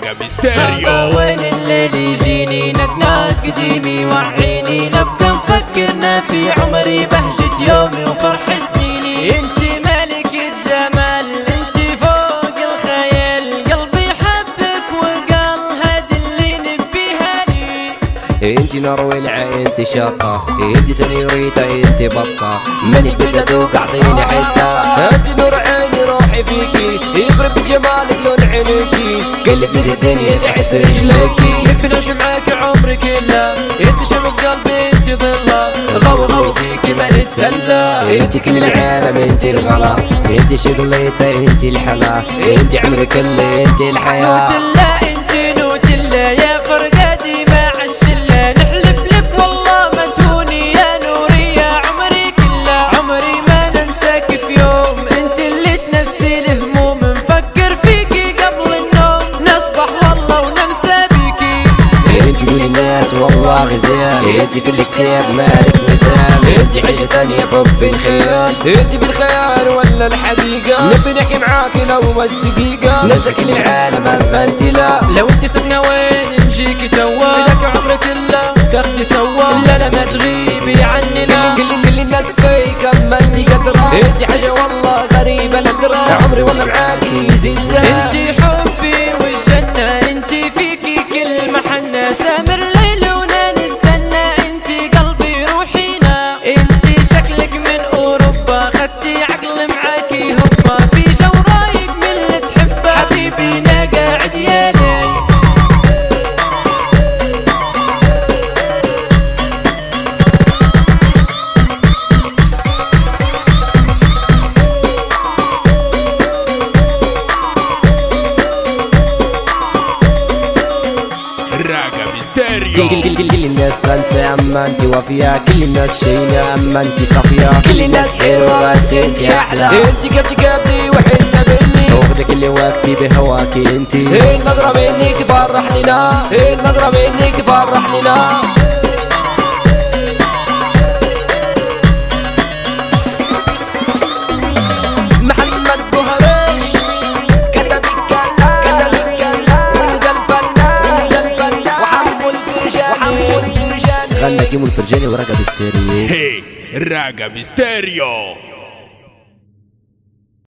الراقب ستيريو. وين الليل يجيني نقناق قديمي وعيني نبقى مفكرنا في عمري بهجة يومي وفرح سنيني. انت ملكة جمال انت فوق الخيال قلبي حبك وقال هاد اللي نبيها لي. انت نار ولعة انت شاطة انت سنيوريتا انت بطة ماني بدي ادوق اعطيني حتة. انت نور عيني روحي فيكي يخرب جمالك لون عينيكي قلب نسي الدنيا تحت رجليكي. نبي نعيش معاك عمري كله انت شمس قلبي انت ظله غو فيكي ما نتسلى. انت كل العالم انت الغلا انت شغليتا انت الحلا انت عمري كله انت الحياة. نوتلا انت نوتلا يا فرقاتي مع الشلة نحلف لك والله ما تهوني يا نوري يا عمري كله عمري ما ننساك في يوم انت اللي تنسي الهموم نفكر فيكي قبل النوم نصبح والله ونمسى بيكي. انت كل الناس والله غزال انت في الكتاب مالك مثال انت حاجة تانية فوق في الخيال انت في الخيال ولا الحقيقة. نبي نحكي معاكي لو بس دقيقة ننسى كل العالم اما انت لا. لو انت سبنا وين نجيكي توا فداك عمري كله تاخدي سوا لا ما تغيبي عننا. كل الناس فيك اما انت قدرة انت حاجة والله غريبة نادرة عمري والله معاكي يزيد زاد. انت حبي والجنة انت فيكي كل محنة سامر ليل ونا نستنى انت قلبي روحينا. انت شكلك من اوروبا خدتي عقل معاكي هوبا في جو رايق من اللي تحبه حبيبي نا قاعد يا لي. الراقب ستيريو. كل الناس تنسى اما انت وفية كل الناس شينة اما انت صفية كل الناس حلوة بس انت احلى انت قبلي وحنت مني واخدة كل وقتي بهواكي انت. النظرة منك تفرحني لا النظرة منك تفرحني لا. محمد بوهريش كتب الكلام وده الفنان وحمو الفرجاني غنى كيمو الفرجاني وراقب ستيريو. الراقب ستيريو.